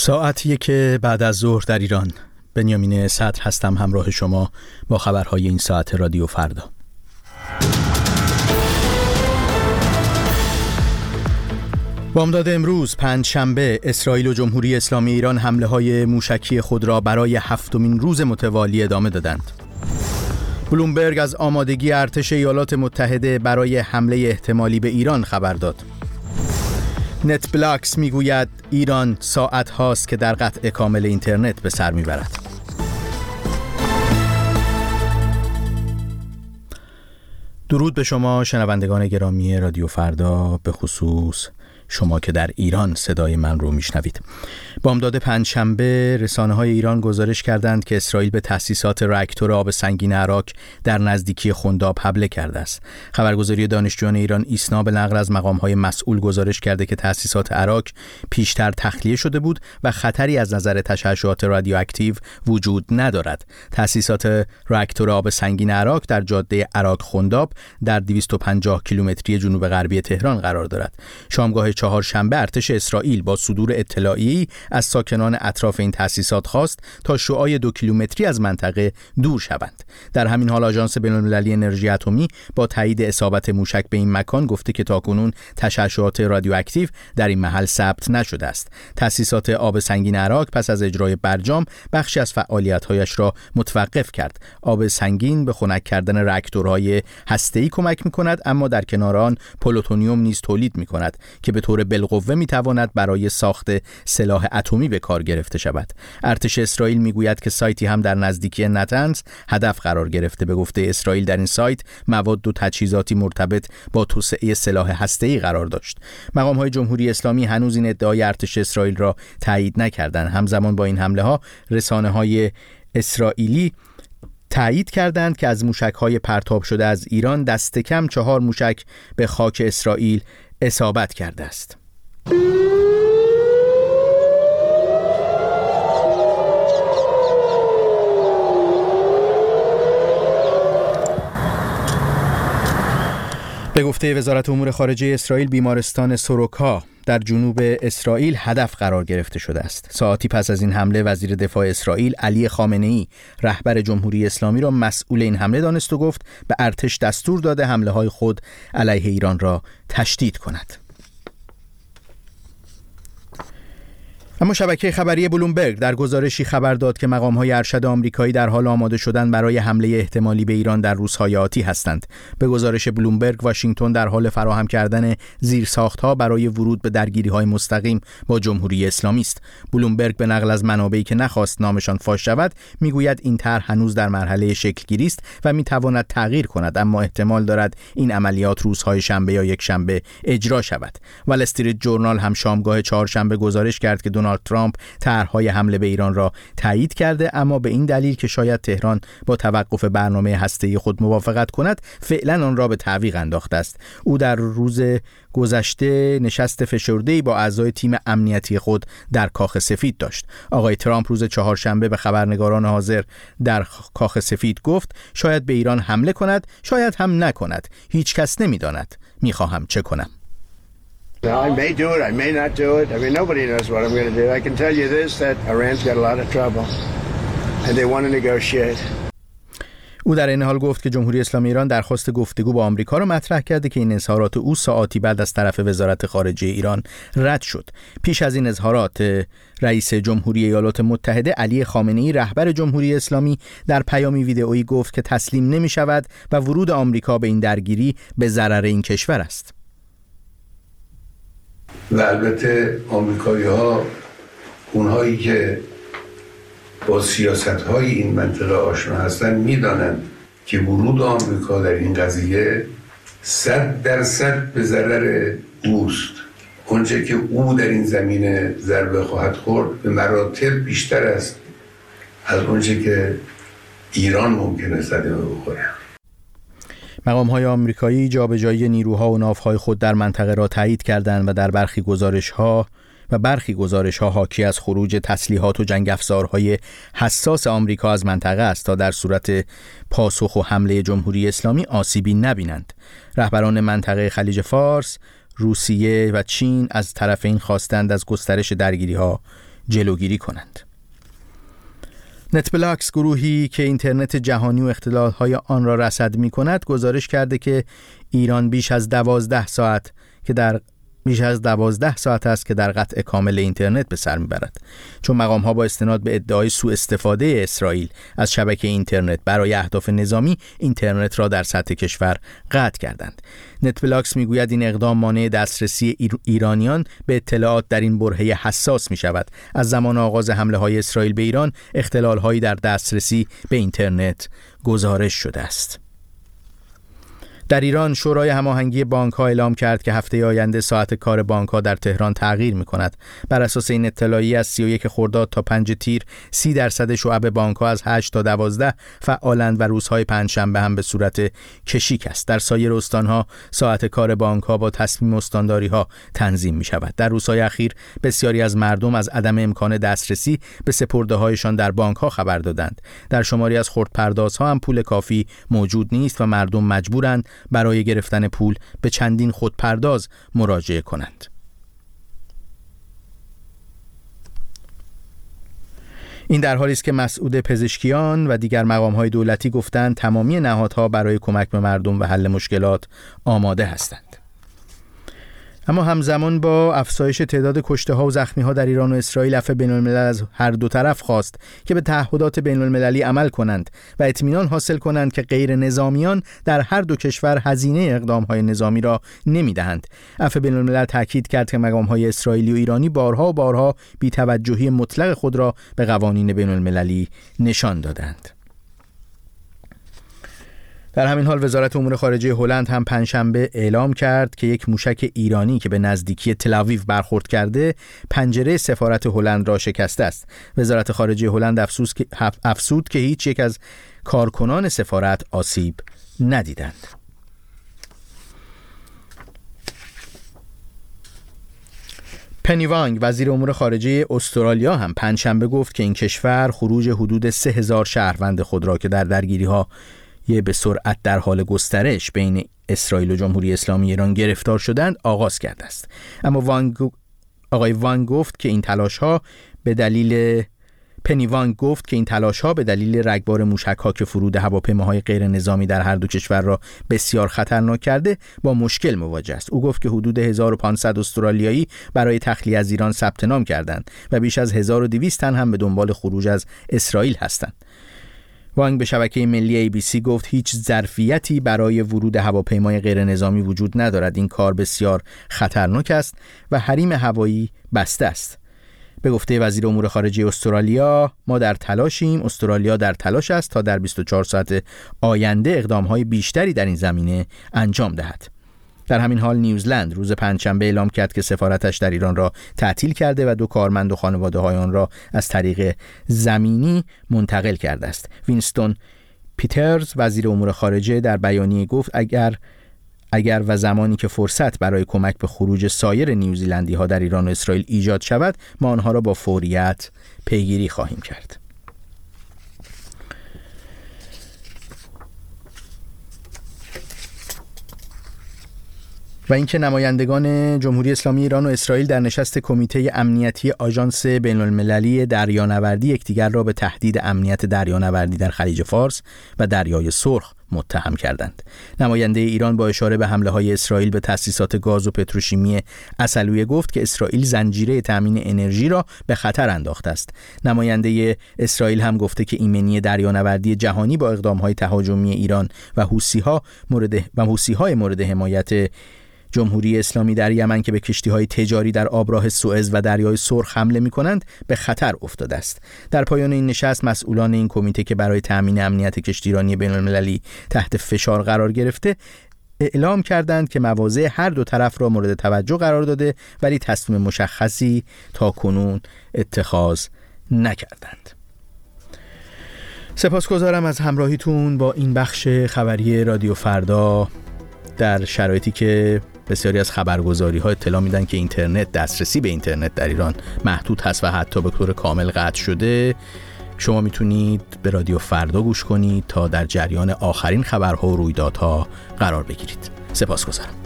ساعت 1 بعد از ظهر در ایران. بنیامین صدر هستم همراه شما با خبرهای این ساعت رادیو فردا. بامداد امروز پنجشنبه اسرائیل و جمهوری اسلامی ایران حمله‌های موشکی خود را برای هفتمین روز متوالی ادامه دادند. بلومبرگ از آمادگی ارتش ایالات متحده برای حمله احتمالی به ایران خبر داد. نت بلاکس میگوید ایران ساعت هاست که در قطع کامل اینترنت به سر میبرد. درود به شما شنوندگان گرامی رادیو فردا، به خصوص شما که در ایران صدای من رو میشنوید. بامداد پنجشنبه رسانه‌های ایران گزارش کردند که اسرائیل به تأسیسات راکتور آب سنگین عراق در نزدیکی خنداب حمله کرده است. خبرگزاری دانشجویان ایران ایسنا به نقل از مقام‌های مسئول گزارش کرده که تأسیسات عراق پیشتر تخلیه شده بود و خطری از نظر تشعشعات رادیواکتیو وجود ندارد. تأسیسات راکتور آب سنگین عراق در جاده عراق خنداب در 250 کیلومتری جنوب غربی تهران قرار دارد. شامگاه چهارشنبه ارتش اسرائیل با صدور اطلاعیه‌ای از ساکنان اطراف این تأسیسات خواست تا شعاع 2 کیلومتری از منطقه دور شوند. در همین حال آژانس بین‌المللی انرژی اتمی با تایید اصابت موشک به این مکان گفته که تاکنون تشعشعات رادیواکتیو در این محل ثبت نشده است. تأسیسات آب سنگین عراق پس از اجرای برجام بخشی از فعالیت‌هایش را متوقف کرد. آب سنگین به خنک کردن راکتورهای هسته‌ای کمک می‌کند، اما در کنار آن پلوتونیوم نیز تولید می‌کند که به طور بالقوه می‌تواند برای ساخت سلاح اتمی به کار گرفته شود. ارتش اسرائیل میگوید که سایتی هم در نزدیکی نتنز هدف قرار گرفته. به گفته اسرائیل در این سایت مواد و تجهیزاتی مرتبط با توسعه سلاح هسته‌ای قرار داشت. مقام‌های جمهوری اسلامی هنوز این ادعای ارتش اسرائیل را تایید نکردند. همزمان با این حمله‌ها رسانه‌های اسرائیلی تایید کردند که از موشک‌های پرتاب شده از ایران دست کم 4 موشک به خاک اسرائیل اصابت کرده است. به گفته وزارت امور خارجه اسرائیل، بیمارستان سوروکا در جنوب اسرائیل هدف قرار گرفته شده است. ساعتی پس از این حمله وزیر دفاع اسرائیل علی خامنه‌ای رهبر جمهوری اسلامی را مسئول این حمله دانست و گفت به ارتش دستور داده حمله‌های خود علیه ایران را تشدید کند. اما شبکه خبری بلومبرگ در گزارشی خبر داد که مقام‌های ارشد آمریکایی در حال آماده شدن برای حمله احتمالی به ایران در روزهای آتی هستند. به گزارش بلومبرگ، واشنگتن در حال فراهم کردن زیرساخت‌ها برای ورود به درگیری‌های مستقیم با جمهوری اسلامی است. بلومبرگ به نقل از منابعی که نخواست نامشان فاش شود میگوید این طرح هنوز در مرحله شکل‌گیری است و میتواند تغییر کند، اما احتمال دارد این عملیات روزهای شنبه یا یکشنبه اجرا شود. وال استریت جورنال هم شامگاه چهارشنبه گزارش کرد که دونالد ترامپ طرح‌های حمله به ایران را تایید کرده، اما به این دلیل که شاید تهران با توقف برنامه هسته‌ای خود موافقت کند فعلا آن را به تعویق انداخته است. او در روز گذشته نشست فشرده‌ای با اعضای تیم امنیتی خود در کاخ سفید داشت. آقای ترامپ روز چهارشنبه به خبرنگاران حاضر در کاخ سفید گفت شاید به ایران حمله کند، شاید هم نکند. هیچ کس نمی‌داند. می‌خواهم چه کنم. I may do it, I may not do it. I mean, nobody knows what I'm going to do. I can tell you this, that Iran's got a lot of trouble and they want to negotiate. او در این حال گفت که جمهوری اسلامی ایران درخواست گفتگو با آمریکا را مطرح کرده که این اظهارات او ساعاتی بعد از طرف وزارت خارجه ایران رد شد. پیش از این اظهارات رئیس جمهوری ایالات متحده علی خامنه‌ای رهبر جمهوری اسلامی در پیامی ویدئویی گفت که تسلیم نمی‌شود و ورود آمریکا به این درگیری به ضرر این کشور است. و البته آمریکایی‌ها، اونهایی که با سیاست‌های این منطقه آشنا هستن، می‌دانند که ورود آمریکا در این قضیه 100% به ضرر اوست. اونچه که او در این زمینه ضربه خواهد خورد به مراتب بیشتر است از اونچه که ایران ممکنه صدمه بخوره. مقام‌های آمریکایی جابجایی نیروها و ناوهای خود در منطقه را تایید کردند و در برخی گزارش‌ها حاکی از خروج تسلیحات و جنگ افزارهای حساس آمریکا از منطقه است تا در صورت پاسخ و حمله جمهوری اسلامی آسیبی نبینند. رهبران منطقه خلیج فارس، روسیه و چین از طرفین خواستند از گسترش درگیری‌ها جلوگیری کنند. نتبلاکس، گروهی که اینترنت جهانی و اختلال‌های آن را رصد می‌کند، گزارش کرده که ایران بیش از 12 ساعت است که در قطع کامل اینترنت به سر میبرد، چون مقام‌ها با استناد به ادعای سوء استفاده اسرائیل از شبکه اینترنت برای اهداف نظامی اینترنت را در سطح کشور قطع کردند. نتبلاکس میگوید این اقدام مانع دسترسی ایرانیان به اطلاعات در این برهه حساس میشود. از زمان آغاز حمله‌های اسرائیل به ایران، اختلال‌هایی در دسترسی به اینترنت گزارش شده است. در ایران، شورای هماهنگی بانک‌ها اعلام کرد که هفته آینده ساعت کار بانک‌ها در تهران تغییر می‌کند. بر اساس این اطلاعیه از 31 خرداد تا 5 تیر 30% شعب بانک‌ها از 8 تا 12 فعالند و روزهای پنجشنبه هم به صورت کشیک است. در سایر استان‌ها ساعت کار بانک‌ها با تصمیم استانداری‌ها تنظیم می‌شود. در روزهای اخیر بسیاری از مردم از عدم امکان دسترسی به سپرده‌هایشان در بانک‌ها خبر دادند. در شماری از خردپردازها هم پول کافی موجود نیست و مردم مجبورند برای گرفتن پول به چندین خودپرداز مراجعه کنند. این در حالی است که مسعود پزشکیان و دیگر مقام‌های دولتی گفتند تمامی نهادها برای کمک به مردم و حل مشکلات آماده هستند. اما همزمان با افزایش تعداد کشته‌ها و زخمی‌ها در ایران و اسرائیل، عفو بین‌الملل از هر دو طرف خواست که به تعهدات بین‌المللی عمل کنند و اطمینان حاصل کنند که غیر نظامیان در هر دو کشور هزینه اقدام‌های نظامی را نمی‌دهند. عفو بین‌الملل تاکید کرد که مقام‌های اسرائیلی و ایرانی بارها بی‌توجهی مطلق خود را به قوانین بین‌المللی نشان دادند. در همین حال وزارت امور خارجه هلند هم پنجشنبه اعلام کرد که یک موشک ایرانی که به نزدیکی تل‌آویو برخورد کرده پنجره سفارت هلند را شکسته است. وزارت خارجه هلند افزود که هیچ یک از کارکنان سفارت آسیب ندیدند. پنی وانگ، وزیر امور خارجه استرالیا، هم پنجشنبه گفت که این کشور خروج حدود 3000 شهروند خود را که در درگیری‌ها به سرعت در حال گسترش بین اسرائیل و جمهوری اسلامی ایران گرفتار شدند آغاز کرده است. اما آقای وانگ گفت که این تلاش‌ها به دلیل رگبار موشک‌ها که فرود هواپیماهای غیر نظامی در هر دو کشور را بسیار خطرناک کرده با مشکل مواجه است. او گفت که حدود 1500 استرالیایی برای تخلیه از ایران ثبت نام کردند و بیش از 1200 تن هم به دنبال خروج از اسرائیل هستند. وانگ به شبکه ملی ABC گفت هیچ ظرفیتی برای ورود هواپیمای غیر نظامی وجود ندارد. این کار بسیار خطرناک است و حریم هوایی بسته است. به گفته وزیر امور خارجه استرالیا، ما در تلاشیم، استرالیا در تلاش است تا در 24 ساعت آینده اقدام‌های بیشتری در این زمینه انجام دهد. در همین حال نیوزلند روز پنجشنبه اعلام کرد که سفارتش در ایران را تعطیل کرده و 2 کارمند و خانواده‌های آن را از طریق زمینی منتقل کرده است. وینستون پیترز، وزیر امور خارجه، در بیانیه گفت اگر و زمانی که فرصت برای کمک به خروج سایر نیوزیلندی‌ها در ایران و اسرائیل ایجاد شود، ما آنها را با فوریت پیگیری خواهیم کرد. و اینکه نمایندگان جمهوری اسلامی ایران و اسرائیل در نشست کمیته امنیتی آژانس بین‌المللی دریانوردی یکدیگر را به تهدید امنیت دریانوردی در خلیج فارس و دریای سرخ متهم کردند. نماینده ایران با اشاره به حمله‌های اسرائیل به تأسیسات گاز و پتروشیمی عسلویه گفت که اسرائیل زنجیره تامین انرژی را به خطر انداخته است. نماینده اسرائیل هم گفته که ایمنی دریانوردی جهانی با اقدام‌های تهاجمی ایران و حوثی‌های مورد حمایت جمهوری اسلامی در یمن که به کشتی‌های تجاری در آبراه سوئز و دریای سرخ حمله می‌کنند به خطر افتاده است. در پایان این نشست مسئولان این کمیته که برای تأمین امنیت کشتیرانی بین‌المللی تحت فشار قرار گرفته اعلام کردند که مواضع هر دو طرف را مورد توجه قرار داده ولی تصمیم مشخصی تا کنون اتخاذ نکردند. سپاسگزارم از همراهیتون با این بخش خبری رادیو فردا در شرایطی که بسیاری از خبرگزاری‌ها اطلاع میدن که دسترسی به اینترنت در ایران محدود هست و حتی به طور کامل قطع شده. شما میتونید به رادیو فردا گوش کنید تا در جریان آخرین خبرها و رویدادها قرار بگیرید. سپاسگزارم.